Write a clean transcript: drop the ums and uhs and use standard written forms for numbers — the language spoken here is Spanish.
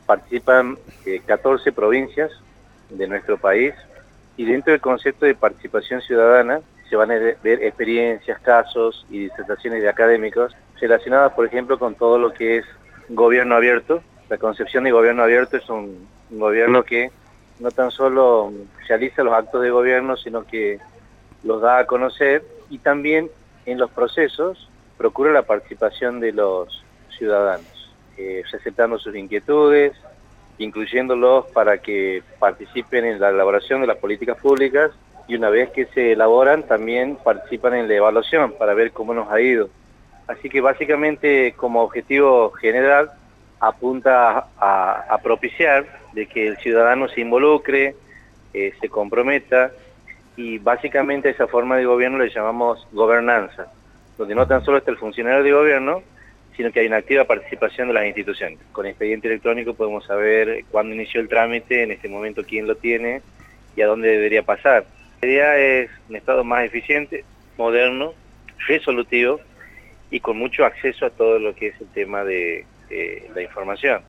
participan 14 provincias de nuestro país y dentro del concepto de participación ciudadana se van a ver experiencias, casos y disertaciones de académicos relacionadas, por ejemplo, con todo lo que es gobierno abierto. La concepción de gobierno abierto es un gobierno que no tan solo realiza los actos de gobierno, sino que los da a conocer y también en los procesos procura la participación de los ciudadanos, receptando sus inquietudes, incluyéndolos para que participen en la elaboración de las políticas públicas y una vez que se elaboran también participan en la evaluación para ver cómo nos ha ido. Así que básicamente como objetivo general apunta a propiciar de que el ciudadano se involucre, se comprometa y básicamente a esa forma de gobierno le llamamos gobernanza, donde no tan solo está el funcionario de gobierno, sino que hay una activa participación de las instituciones. Con expediente electrónico podemos saber cuándo inició el trámite, en este momento quién lo tiene y a dónde debería pasar. La idea es un Estado más eficiente, moderno, resolutivo y con mucho acceso a todo lo que es el tema de la información.